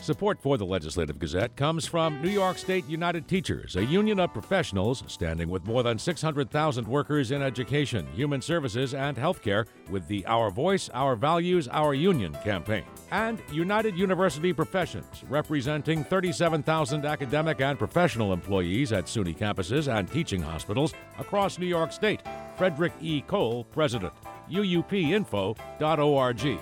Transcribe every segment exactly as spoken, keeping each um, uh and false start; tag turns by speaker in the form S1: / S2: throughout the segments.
S1: Support for the Legislative Gazette comes from New York State United Teachers, a union of professionals standing with more than six hundred thousand workers in education, human services, and healthcare with the Our Voice, Our Values, Our Union campaign. And United University Professions, representing thirty-seven thousand academic and professional employees at SUNY campuses and teaching hospitals across New York State. Frederick E. Cole, President. U U P info dot org.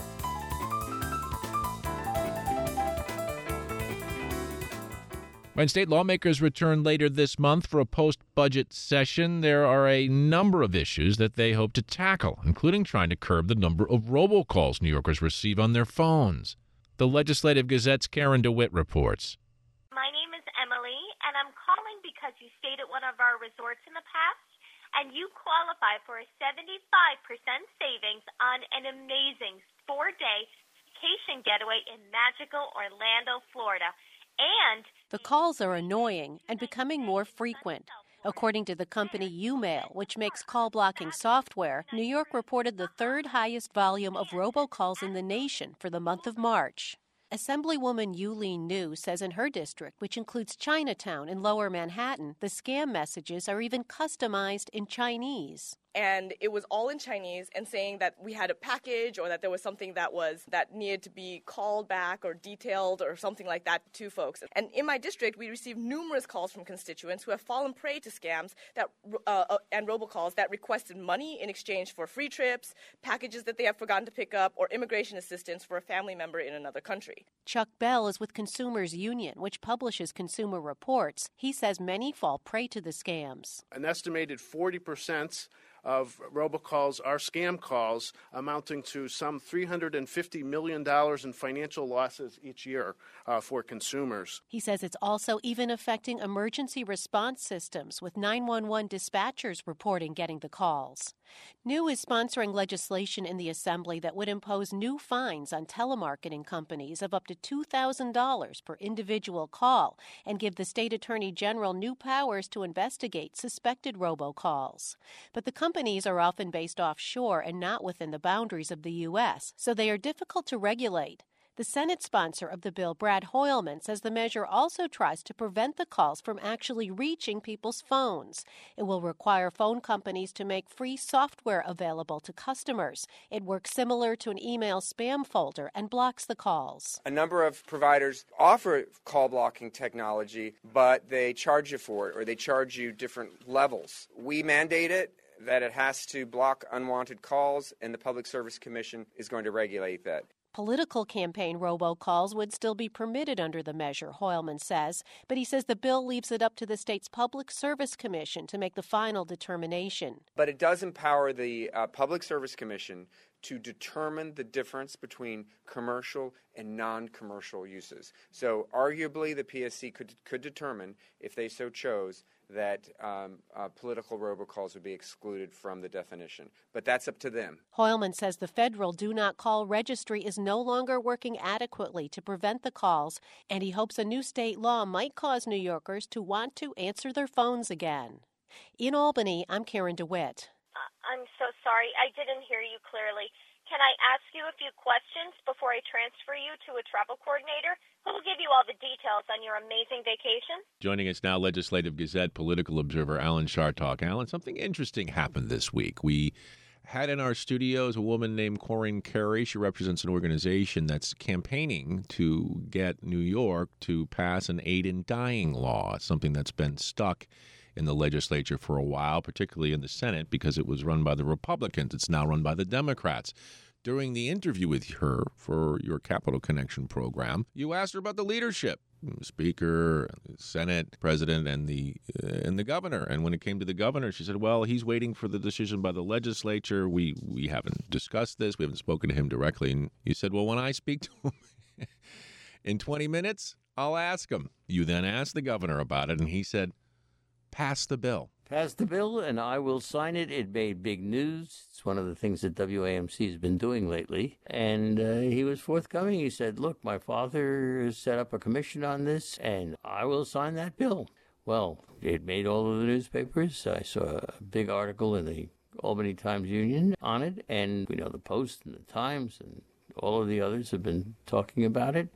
S2: When state lawmakers return later this month for a post-budget session, there are a number of issues that they hope to tackle, including trying to curb the number of robocalls New Yorkers receive on their phones. The Legislative Gazette's Karen DeWitt reports.
S3: My name is Emily, and I'm calling because you stayed at one of our resorts in the past, and you qualify for a seventy-five percent savings on an amazing four-day vacation getaway in magical Orlando, Florida. And
S4: the calls are annoying and becoming more frequent. According to the company UMail, which makes call blocking software, New York reported the third highest volume of robocalls in the nation for the month of March. Assemblywoman Yuleen New says in her district, which includes Chinatown in Lower Manhattan, the scam messages are even customized in Chinese.
S5: And it was all in Chinese and saying that we had a package or that there was something that was that needed to be called back or detailed or something like that to folks. And in my district, we received numerous calls from constituents who have fallen prey to scams that uh, and robocalls that requested money in exchange for free trips, packages that they have forgotten to pick up, or immigration assistance for a family member in another country.
S4: Chuck Bell is with Consumers Union, which publishes consumer reports. He says many fall prey to the scams.
S6: An estimated forty percent of robocalls are scam calls, amounting to some three hundred fifty million dollars in financial losses each year uh, for consumers.
S4: He says it's also even affecting emergency response systems, with nine one one dispatchers reporting getting the calls. New is sponsoring legislation in the Assembly that would impose new fines on telemarketing companies of up to two thousand dollars per individual call and give the state attorney general new powers to investigate suspected robocalls. But the companies are often based offshore and not within the boundaries of the U S, so they are difficult to regulate. The Senate sponsor of the bill, Brad Hoylman, says the measure also tries to prevent the calls from actually reaching people's phones. It will require phone companies to make free software available to customers. It works similar to an email spam folder and blocks the calls.
S7: A number of providers offer call blocking technology, but they charge you for it, or they charge you different levels. We mandate it, that it has to block unwanted calls, and the Public Service Commission is going to regulate that.
S4: Political campaign robocalls would still be permitted under the measure, Hoylman says, but he says the bill leaves it up to the state's Public Service Commission to make the final determination.
S7: But it does empower the uh, Public Service Commission to determine the difference between commercial and non-commercial uses. So arguably the P S C could could determine, if they so chose, that um, uh, political robocalls would be excluded from the definition. But that's up to them.
S4: Hoylman says the federal Do Not Call registry is no longer working adequately to prevent the calls, and he hopes a new state law might cause New Yorkers to want to answer their phones again. In Albany, I'm Karen DeWitt.
S3: I'm so sorry. I didn't hear you clearly. Can I ask you a few questions before I transfer you to a travel coordinator who will give you all the details on your amazing vacation?
S2: Joining us now, Legislative Gazette political observer Alan Chartock. Alan, something interesting happened this week. We had in our studios a woman named Corinne Carey. She represents an organization that's campaigning to get New York to pass an aid in dying law, something that's been stuck in the legislature for a while, particularly in the Senate, because it was run by the Republicans. It's now run by the Democrats. During the interview with her for your Capital Connection program, you asked her about the leadership, the Speaker, the Senate President, and the uh, and the governor. And when it came to the governor, she said, well, he's waiting for the decision by the legislature. We, we haven't discussed this. We haven't spoken to him directly. And you said, well, when I speak to him in twenty minutes, I'll ask him. You then asked the governor about it, and he said, pass the bill.
S8: Pass the bill, and I will sign it. It made big news. It's one of the things that W A M C has been doing lately. And uh, he was forthcoming. He said, look, my father set up a commission on this, and I will sign that bill. Well, it made all of the newspapers. I saw a big article in the Albany Times-Union on it, and we know the Post and the Times and all of the others have been talking about it.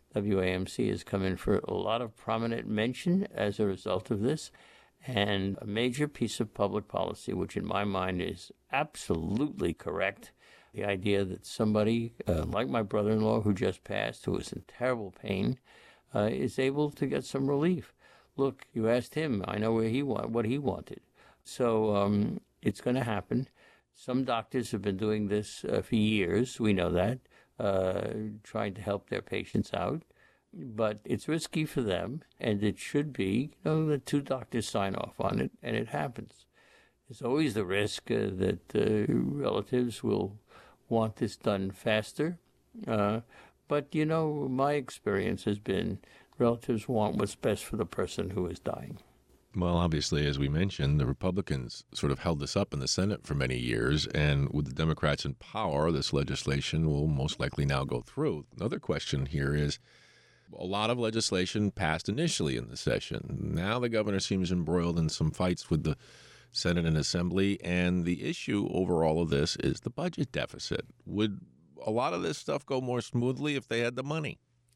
S8: W A M C has come in for a lot of prominent mention as a result of this, and a major piece of public policy, which in my mind is absolutely correct. The idea that somebody, uh, like my brother-in-law who just passed, who was in terrible pain, uh, is able to get some relief. Look, you asked him, I know where he want, what he wanted. So um, it's going to happen. Some doctors have been doing this uh, for years, we know that, uh, trying to help their patients out. But it's risky for them, and it should be, you know, that two doctors sign off on it, and it happens. There's always the risk uh, that uh, relatives will want this done faster. Uh, but, you know, my experience has been relatives want what's best for the person who is dying.
S2: Well, obviously, as we mentioned, the Republicans sort of held this up in the Senate for many years, and with the Democrats in power, this legislation will most likely now go through. Another question here is, a lot of legislation passed initially in the session. Now the governor seems embroiled in some fights with the Senate and Assembly, and the issue over all of this is the budget deficit. Would a lot of this stuff go more smoothly if they had the money?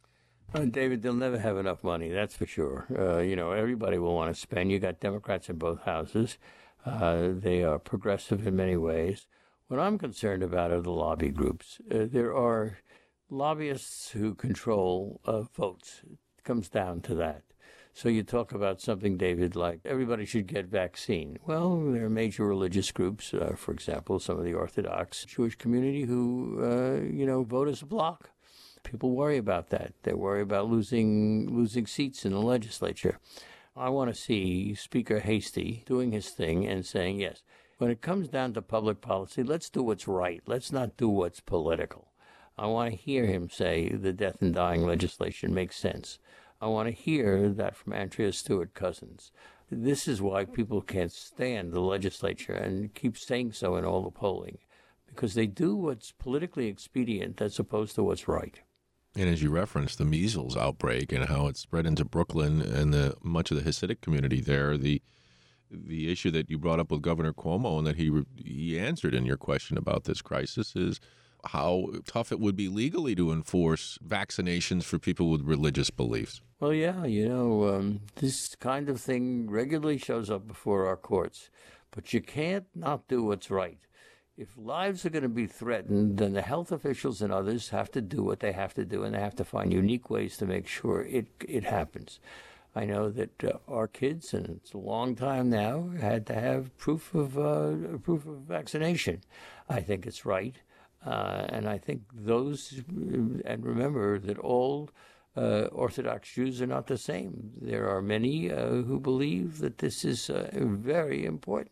S8: Uh, David, they'll never have enough money, that's for sure. Uh, you know, everybody will want to spend. You got Democrats in both houses. Uh, they are progressive in many ways. What I'm concerned about are the lobby groups. Uh, there are lobbyists who control uh, votes. It comes down to that. So you talk about something, David, like everybody should get vaccine. Well, there are major religious groups, uh, for example, some of the Orthodox Jewish community who, uh, you know, vote as a bloc. People worry about that. They worry about losing losing seats in the legislature. I want to see Speaker Hasty doing his thing and saying, yes, when it comes down to public policy, let's do what's right. Let's not do what's political. I want to hear him say the death and dying legislation makes sense. I want to hear that from Andrea Stewart Cousins. This is why people can't stand the legislature and keep saying so in all the polling, because they do what's politically expedient as opposed to what's right.
S2: And as you referenced, the measles outbreak and how it spread into Brooklyn and the much of the Hasidic community there, the the issue that you brought up with Governor Cuomo and that he he answered in your question about this crisis is how tough it would be legally to enforce vaccinations for people with religious beliefs.
S8: Well, yeah, you know, um, this kind of thing regularly shows up before our courts, but you can't not do what's right. If lives are going to be threatened, then the health officials and others have to do what they have to do, and they have to find unique ways to make sure it it happens. I know that uh, our kids, and it's a long time now, had to have proof of uh, proof of vaccination. I think it's right, uh, and I think those. And remember that all uh, Orthodox Jews are not the same. There are many uh, who believe that this is uh, very important.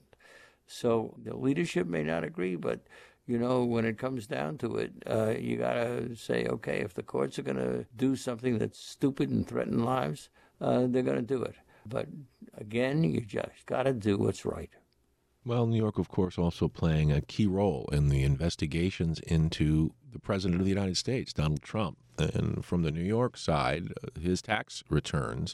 S8: So the leadership may not agree, but, you know, when it comes down to it, uh, you got to say, okay, if the courts are going to do something that's stupid and threaten lives, uh, they're going to do it. But, again, you just got to do what's right.
S2: Well, New York, of course, also playing a key role in the investigations into the President of the United States, Donald Trump. And from the New York side, his tax returns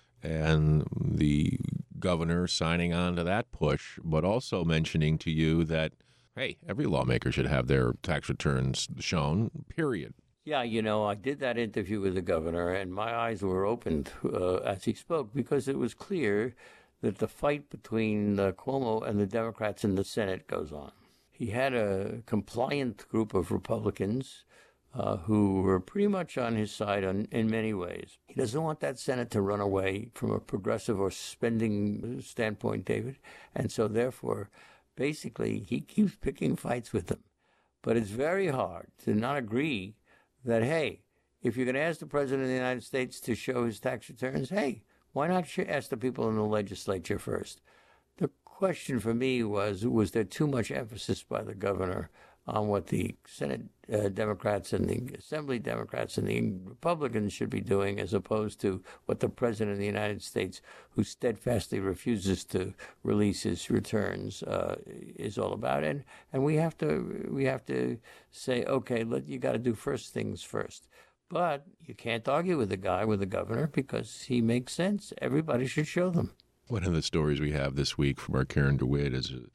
S2: and the governor signing on to that push, but also mentioning to you that, hey, every lawmaker should have their tax returns shown, period.
S8: Yeah, you know, I did that interview with the governor, and my eyes were opened uh, as he spoke, because it was clear that the fight between uh, Cuomo and the Democrats in the Senate goes on. He had a compliant group of Republicans Uh, who were pretty much on his side on, in many ways. He doesn't want that Senate to run away from a progressive or spending standpoint, David. And so, therefore, basically, he keeps picking fights with them. But it's very hard to not agree that, hey, if you're going to ask the President of the United States to show his tax returns, hey, why not ask the people in the legislature first? The question for me was, was there too much emphasis by the governor on what the Senate uh, Democrats and the Assembly Democrats and the Republicans should be doing, as opposed to what the President of the United States, who steadfastly refuses to release his returns, uh, is all about. And and we have to we have to say, okay, let, you got to do first things first. But you can't argue with the guy, with the governor, because he makes sense. Everybody should show them.
S2: One of the stories we have this week from our Karen DeWitt is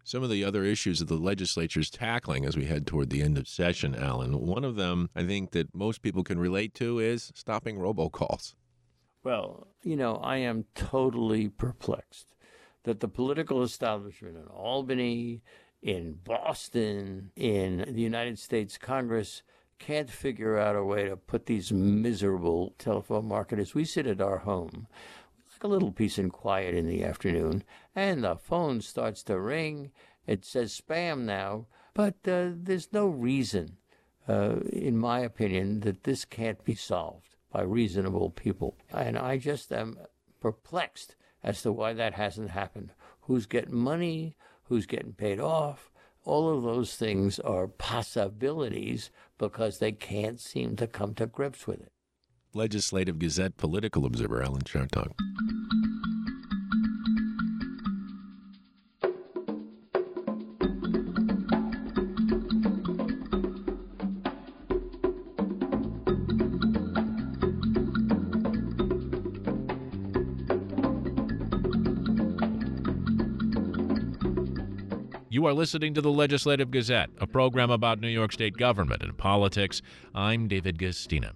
S2: Some of the other issues that the legislature is tackling as we head toward the end of session, Alan, one of them I think that most people can relate to is stopping robocalls.
S8: Well, you know, I am totally perplexed that the political establishment in Albany, in Boston, in the United States Congress can't figure out a way to put these miserable telephone marketers. We sit at our home, like a little peace and quiet in the afternoon, and the phone starts to ring. It says spam now, but uh, there's no reason, uh, in my opinion, that this can't be solved by reasonable people. And I just am perplexed as to why that hasn't happened. Who's getting money? Who's getting paid off? All of those things are possibilities because they can't seem to come to grips with it.
S2: Legislative Gazette political observer Alan Chartock.
S1: You are listening to the Legislative Gazette, a program about New York State government and politics. I'm David Gastina.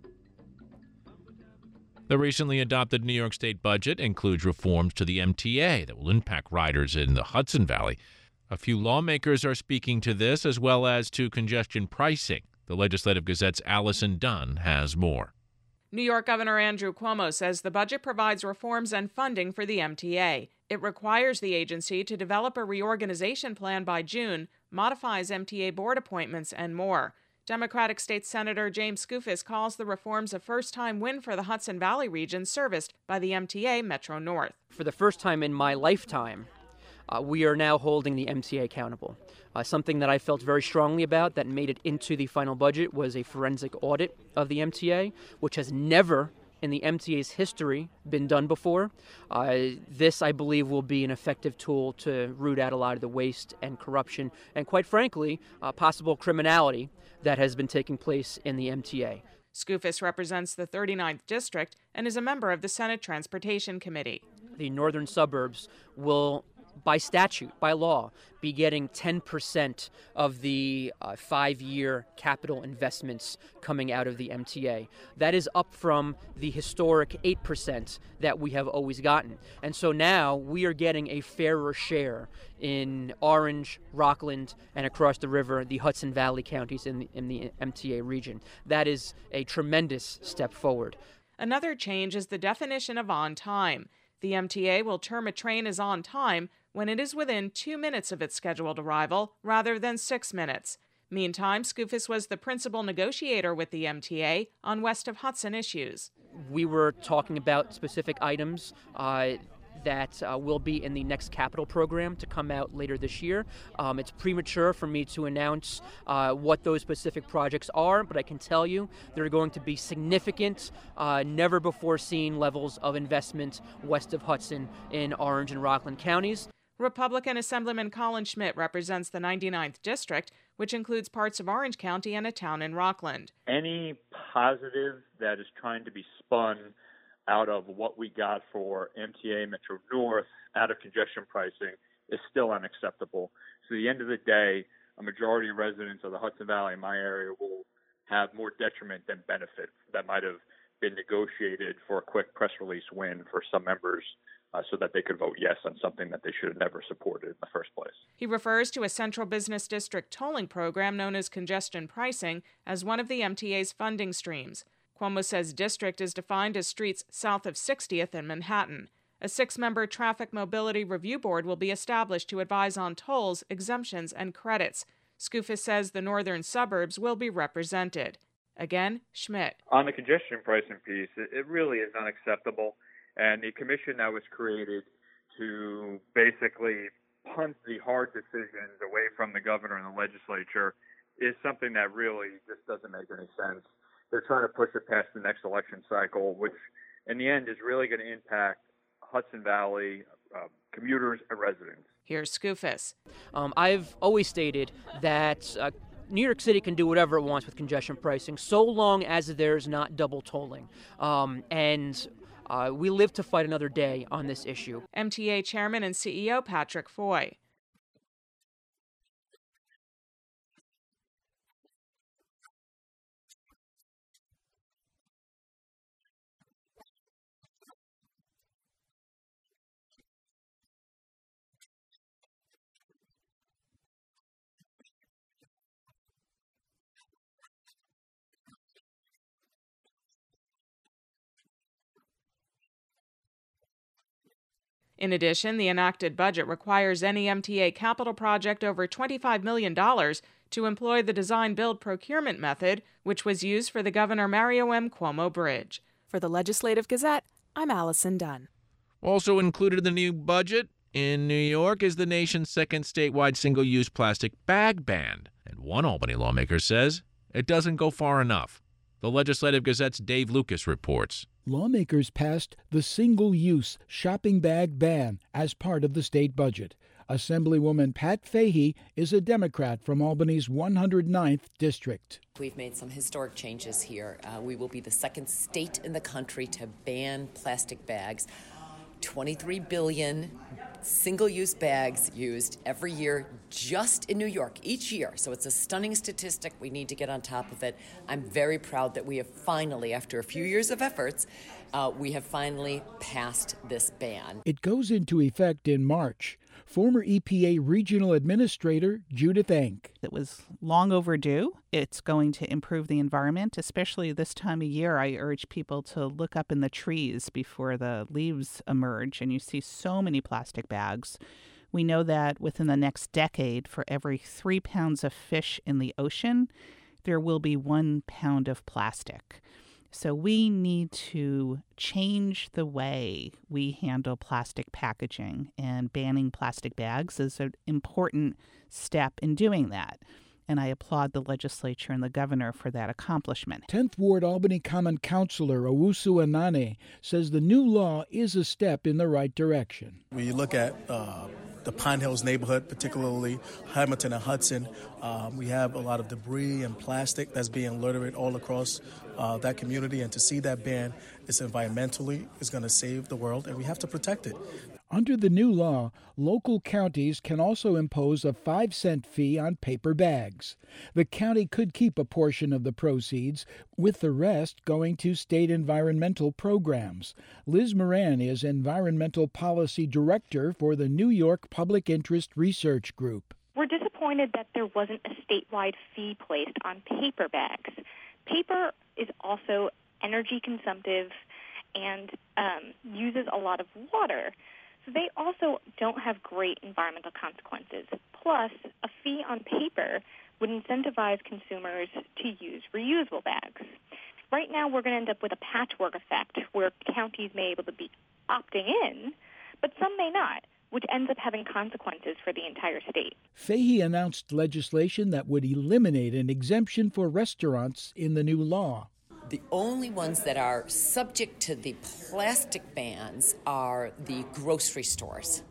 S1: The recently adopted New York State budget includes reforms to the M T A that will impact riders in the Hudson Valley. A few lawmakers are speaking to this, as well as to congestion pricing. The Legislative Gazette's Allison Dunn has more.
S9: New York Governor Andrew Cuomo says the budget provides reforms and funding for the M T A. It requires the agency to develop a reorganization plan by June, modifies M T A board appointments, and more. Democratic State Senator James Skoufis calls the reforms a first-time win for the Hudson Valley region serviced by the M T A Metro North.
S10: For the first time in my lifetime, uh, we are now holding the M T A accountable. Uh, something that I felt very strongly about that made it into the final budget was a forensic audit of the M T A, which has never in the M T A's history been done before. Uh, this, I believe, will be an effective tool to root out a lot of the waste and corruption and, quite frankly, uh, possible criminality that has been taking place in the M T A.
S9: Skoufis represents the thirty-ninth District and is a member of the Senate Transportation Committee.
S10: The northern suburbs will, by statute, by law, be getting ten percent of the uh, five-year capital investments coming out of the M T A. That is up from the historic eight percent that we have always gotten. And so now we are getting a fairer share in Orange, Rockland, and across the river, the Hudson Valley counties in the, in the M T A region. That is a tremendous step forward.
S9: Another change is the definition of on time. The M T A will term a train as on time when it is within two minutes of its scheduled arrival rather than six minutes. Meantime, Skoufis was the principal negotiator with the M T A on west of Hudson issues.
S10: We were talking about specific items uh, that uh, will be in the next capital program to come out later this year. Um, it's premature for me to announce uh, what those specific projects are, but I can tell you there are going to be significant, uh, never-before-seen levels of investment west of Hudson in Orange and Rockland counties.
S9: Republican Assemblyman Colin Schmidt represents the ninety-ninth District, which includes parts of Orange County and a town in Rockland.
S11: Any positive that is trying to be spun out of what we got for M T A Metro North out of congestion pricing is still unacceptable. So at the end of the day, a majority of residents of the Hudson Valley in my area will have more detriment than benefit that might have been negotiated for a quick press release win for some members uh, so that they could vote yes on something that they should have never supported in the first place.
S9: He refers to a central business district tolling program known as congestion pricing as one of the M T A's funding streams. Cuomo says district is defined as streets south of sixtieth and Manhattan. A six-member traffic mobility review board will be established to advise on tolls, exemptions, and credits. Skoufis says the northern suburbs will be represented. Again, Schmidt.
S11: On the congestion pricing piece, it, it really is unacceptable. And the commission that was created to basically punt the hard decisions away from the governor and the legislature is something that really just doesn't make any sense. They're trying to push it past the next election cycle, which in the end is really going to impact Hudson Valley uh, commuters and residents.
S9: Here's Skoufis.
S10: Um, I've always stated that uh, New York City can do whatever it wants with congestion pricing so long as there's not double tolling. Um, and uh, we live to fight another day on this issue.
S9: M T A Chairman and C E O Patrick Foy. In addition, the enacted budget requires any M T A capital project over twenty-five million dollars to employ the design-build procurement method, which was used for the Governor Mario M. Cuomo Bridge.
S12: For the Legislative Gazette, I'm Allison Dunn.
S2: Also included in the new budget in New York is the nation's second statewide single-use plastic bag ban. And one Albany lawmaker says it doesn't go far enough. The Legislative Gazette's Dave Lucas reports.
S13: Lawmakers passed the single-use shopping bag ban as part of the state budget. Assemblywoman Pat Fahey is a Democrat from Albany's one hundred ninth district.
S14: We've made some historic changes here. Uh, we will be the second state in the country to ban plastic bags. twenty-three billion single-use bags used every year just in New York, each year. So it's a stunning statistic. We need to get on top of it. I'm very proud that we have finally, after a few years of efforts, uh, we have finally passed this ban.
S13: It goes into effect in March. Former E P A Regional Administrator Judith Enck.
S15: It was long overdue. It's going to improve the environment, especially this time of year. I urge people to look up in the trees before the leaves emerge, and you see so many plastic bags. We know that within the next decade, for every three pounds of fish in the ocean, there will be one pound of plastic. So we need to change the way we handle plastic packaging, and banning plastic bags is an important step in doing that. And I applaud the legislature and the governor for that accomplishment.
S13: tenth Ward Albany Common Councilor Owusu Anane says the new law is a step in the right direction.
S16: When you look at uh, the Pine Hills neighborhood, particularly Hamilton and Hudson, um, we have a lot of debris and plastic that's being littered all across uh, that community. And to see that ban is environmentally is going to save the world, and we have to protect it.
S13: Under the new law, local counties can also impose a five cent fee on paper bags. The county could keep a portion of the proceeds, with the rest going to state environmental programs. Liz Moran is Environmental Policy Director for the New York Public Interest Research Group.
S17: We're disappointed that there wasn't a statewide fee placed on paper bags. Paper is also energy consumptive and um, uses a lot of water. So they also don't have great environmental consequences. Plus, a fee on paper would incentivize consumers to use reusable bags. Right now, we're going to end up with a patchwork effect where counties may be able to be opting in, but some may not, which ends up having consequences for the entire state.
S13: Fahey announced legislation that would eliminate an exemption for restaurants in the new law.
S14: The only ones that are subject to the plastic bans are the grocery stores,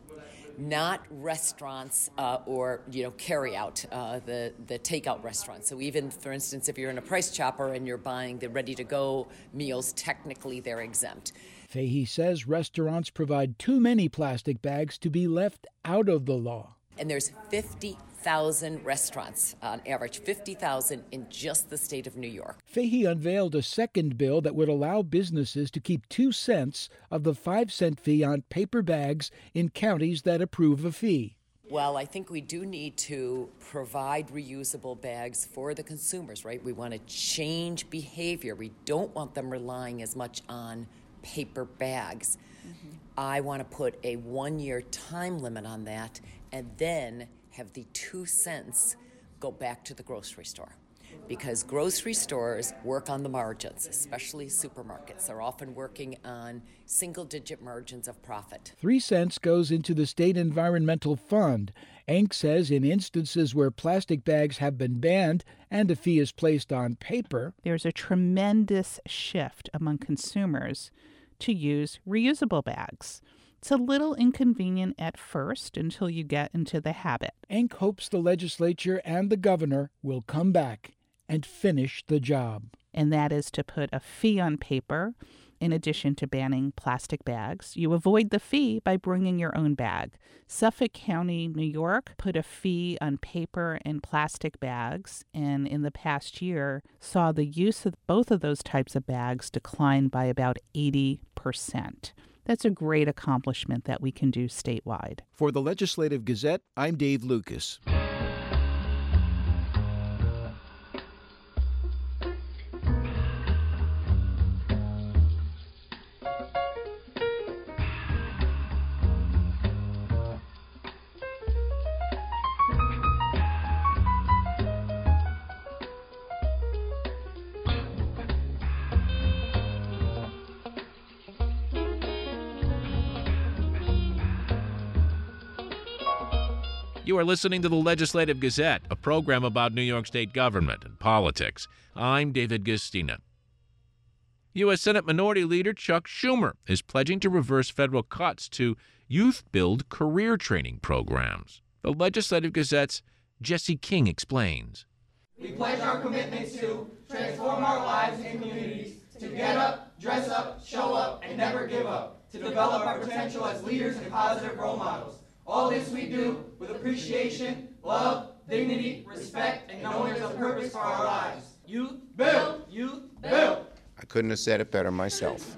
S14: not restaurants uh, or, you know, carry out, uh, the, the takeout restaurants. So even, for instance, if you're in a Price Chopper and you're buying the ready-to-go meals, technically they're exempt.
S13: Fahey says restaurants provide too many plastic bags to be left out of the law.
S14: And there's fifty thousand restaurants, on average, fifty thousand in just the state of New York.
S13: Fahey unveiled a second bill that would allow businesses to keep two cents of the five cent fee on paper bags in counties that approve a fee.
S14: Well, I think we do need to provide reusable bags for the consumers, right? We want to change behavior. We don't want them relying as much on paper bags. Mm-hmm. I want to put a one-year time limit on that, and then have the two cents go back to the grocery store. Because grocery stores work on the margins, especially supermarkets. They're often working on single-digit margins of profit.
S13: Three cents goes into the State Environmental Fund. Enck says in instances where plastic bags have been banned and a fee is placed on paper,
S15: there's a tremendous shift among consumers to use reusable bags. It's a little inconvenient at first until you get into the habit.
S13: Enck hopes the legislature and the governor will come back and finish the job.
S15: And that is to put a fee on paper in addition to banning plastic bags. You avoid the fee by bringing your own bag. Suffolk County, New York, put a fee on paper and plastic bags, and in the past year saw the use of both of those types of bags decline by about eighty percent. That's a great accomplishment that we can do statewide.
S18: For the Legislative Gazette, I'm Dave Lucas.
S2: You are listening to the Legislative Gazette, a program about New York State government and politics. I'm David Guistina. U S Senate Minority Leader Chuck Schumer is pledging to reverse federal cuts to youth-build career training programs. The Legislative Gazette's Jesse King explains.
S19: We pledge our commitment to transform our lives and communities, to get up, dress up, show up, and never give up, to develop our potential as leaders and positive role models. All this we do with appreciation, love, dignity, respect, and knowing there's a purpose for our lives. Youth, build! Youth, build!
S20: I couldn't have said it better myself.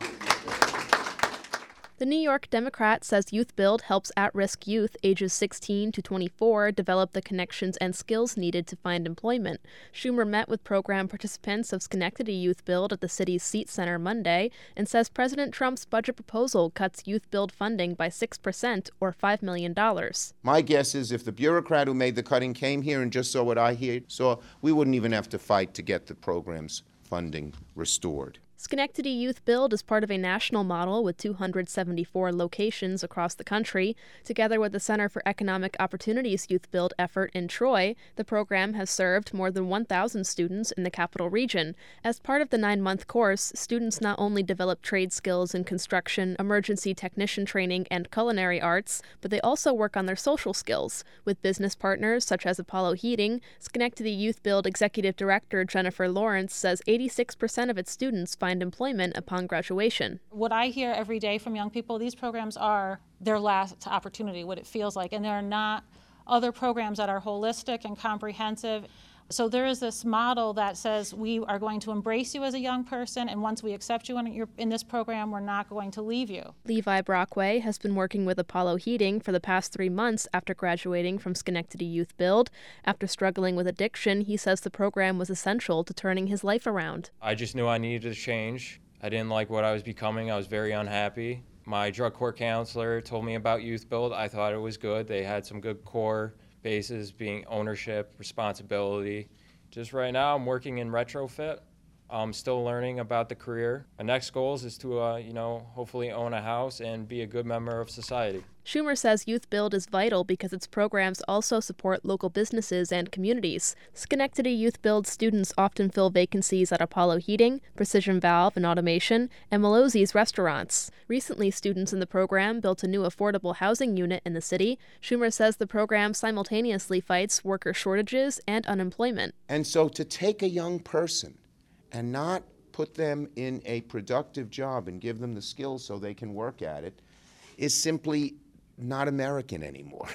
S21: The New York Democrat says Youth Build helps at-risk youth ages sixteen to twenty-four develop the connections and skills needed to find employment. Schumer met with program participants of Schenectady Youth Build at the city's Seat Center Monday and says President Trump's budget proposal cuts Youth Build funding by six percent or five million dollars.
S20: My guess is if the bureaucrat who made the cutting came here and just saw what I here saw, we wouldn't even have to fight to get the program's funding restored.
S21: Schenectady Youth Build is part of a national model with two hundred seventy-four locations across the country. Together with the Center for Economic Opportunities Youth Build effort in Troy, the program has served more than one thousand students in the capital region. As part of the nine-month course, students not only develop trade skills in construction, emergency technician training, and culinary arts, but they also work on their social skills. With business partners such as Apollo Heating, Schenectady Youth Build Executive Director Jennifer Lawrence says eighty-six percent of its students find employment upon graduation.
S22: What I hear every day from young people, these programs are their last opportunity, what it feels like, and there are not other programs that are holistic and comprehensive. So there is this model that says we are going to embrace you as a young person, and once we accept you in, your, in this program, we're not going to leave you.
S21: Levi Brockway has been working with Apollo Heating for the past three months after graduating from Schenectady Youth Build. After struggling with addiction, he says the program was essential to turning his life around.
S23: I just knew I needed to change. I didn't like what I was becoming. I was very unhappy. My drug court counselor told me about Youth Build. I thought it was good. They had some good core bases, being ownership, responsibility. Just right now, I'm working in retrofit. I'm still learning about the career. My next goals is to, uh, you know, hopefully own a house and be a good member of society.
S21: Schumer says Youth Build is vital because its programs also support local businesses and communities. Schenectady Youth Build students often fill vacancies at Apollo Heating, Precision Valve and Automation, and Malozzi's restaurants. Recently, students in the program built a new affordable housing unit in the city. Schumer says the program simultaneously fights worker shortages and unemployment.
S20: And so to take a young person and not put them in a productive job and give them the skills so they can work at it is simply not American anymore.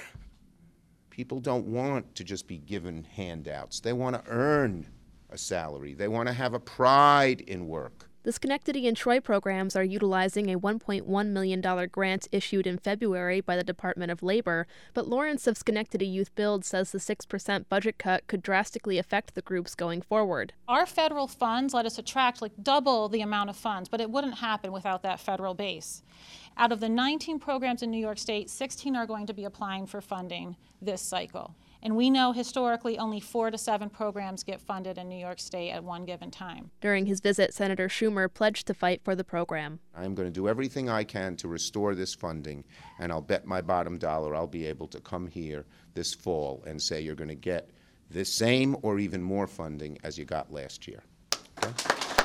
S20: People don't want to just be given handouts. They want to earn a salary. They want to have a pride in work.
S21: The Schenectady and Troy programs are utilizing a one point one million dollars grant issued in February by the Department of Labor, but Lawrence of Schenectady Youth Build says the six percent budget cut could drastically affect the groups going forward.
S22: Our federal funds let us attract like double the amount of funds, but it wouldn't happen without that federal base. Out of the nineteen programs in New York State, sixteen are going to be applying for funding this cycle. And we know historically only four to seven programs get funded in New York State at one given time.
S21: During his visit, Senator Schumer pledged to fight for the program.
S20: I'm going to do everything I can to restore this funding, and I'll bet my bottom dollar I'll be able to come here this fall and say you're going to get the same or even more funding as you got last year. Okay?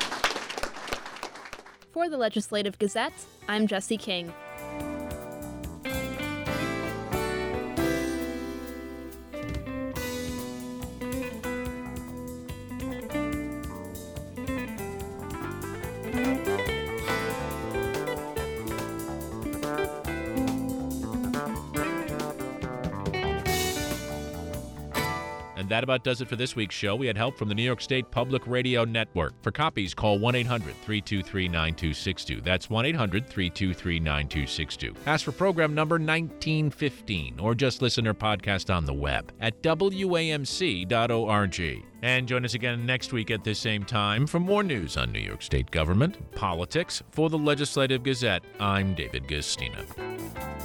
S21: For the Legislative Gazette, I'm Jesse King.
S2: And that about does it for this week's show. We had help from the New York State Public Radio Network. For copies, call one eight hundred, three two three, nine two six two. That's one eight hundred, three two three, nine two six two. Ask for program number nineteen fifteen, or just listen or podcast on the web at W A M C dot org. And join us again next week at this same time for more news on New York State government, politics. For the Legislative Gazette, I'm David Guistina.